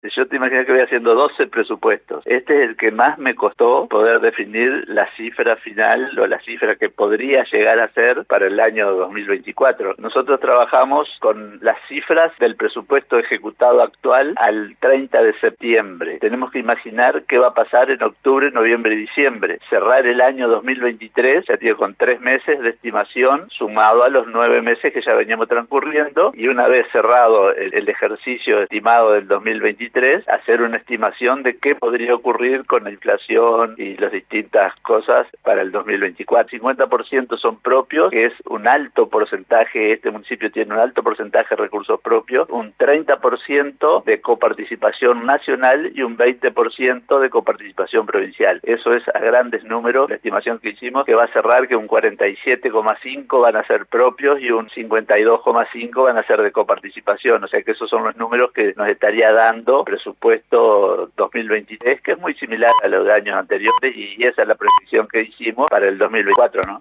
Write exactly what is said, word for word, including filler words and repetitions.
Yo te imagino que voy haciendo doce presupuestos. Este es el que más me costó poder definir la cifra final o la cifra que podría llegar a ser para el año dos mil veinticuatro. Nosotros trabajamos con las cifras del presupuesto ejecutado actual al treinta de septiembre. Tenemos que imaginar qué va a pasar en octubre, noviembre y diciembre. Cerrar el año dos mil veintitrés, ya digo, con tres meses de estimación sumado a los nueve meses que ya veníamos transcurriendo, y una vez cerrado el, el ejercicio estimado del dos mil veintitrés, hacer una estimación de qué podría ocurrir con la inflación y las distintas cosas para el dos mil veinticuatro. cincuenta por ciento son propios, que es un alto porcentaje. Este municipio tiene un alto porcentaje de recursos propios, un treinta por ciento de coparticipación nacional y un veinte por ciento de coparticipación provincial. Eso es a grandes números la estimación que hicimos, que va a cerrar que un cuarenta y siete coma cinco van a ser propios y un cincuenta y dos coma cinco van a ser de coparticipación. O sea que esos son los números que nos estaría dando presupuesto dos mil veintitrés, que es muy similar a los de años anteriores, y esa es la proyección que hicimos para el dos mil veinticuatro, ¿no?